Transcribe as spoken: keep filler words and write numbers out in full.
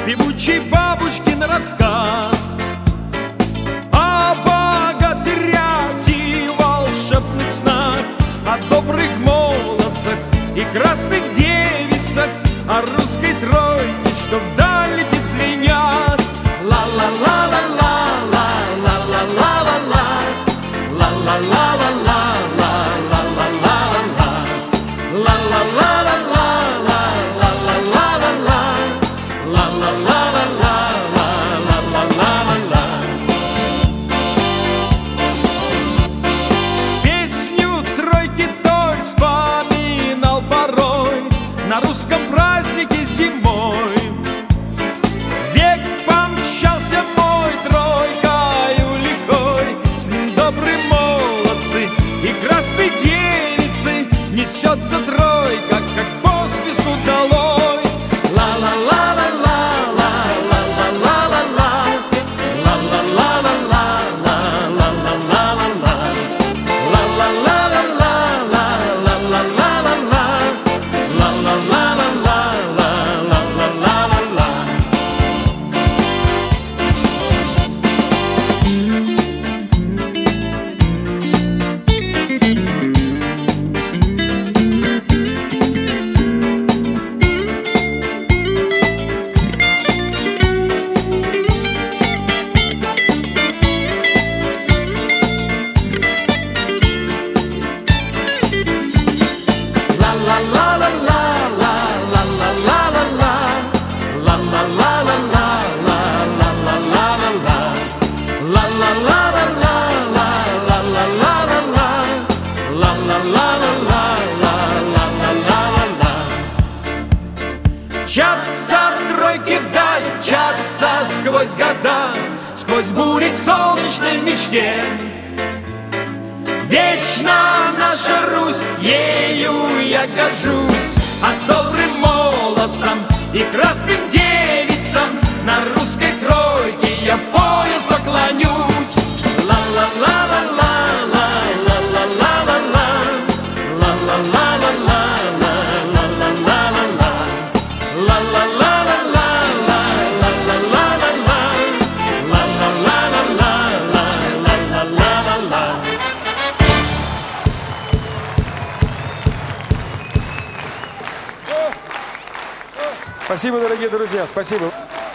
певучий бабушкин рассказ о богатырях и волшебных снах, о добрых молодцах и красных девицах, о русской тройке, что вдаль летит звенят. Ла-ла-ла-ла-ла-ла-ла-ла-ла-ла, ла-ла-ла-ла-ла-ла-ла-ла-ла-ла-ла-ла-ла-ла-ла-ла-ла-ла-ла-ла. Песню тройки той вспоминал порой на русском празднике зимой. Век помчался мой тройкою лихой, с ним добрые молодцы и красные девицы. Несется тройка, как по свисту долой. Ла-ла-ла-ла-ла-ла-ла-ла-ла-ла, ла-ла-ла-ла-ла-ла-ла-ла-ла-ла-ла, ла-ла-ла-ла-ла-ла-ла-ла-ла-ла-ла-ла-ла-ла-ла-ла-ла. Мчатся тройки вдаль, мчатся сквозь года, сквозь бури к солнечной мечте. Вечно наша Русь, ею я горжусь, а добрым молодцам и красным девицам на русской тройке я в пояс поклонюсь. Ла-ла-ла-ла-ла-ла-ла-ла-ла-ла, ла-ла-ла-ла-ла-ла-ла-ла-ла-ла-ла, ла-ла-ла-ла-ла-ла-ла-ла-ла-ла-ла-ла-ла-ла-ла-ла. Спасибо, дорогие друзья, спасибо.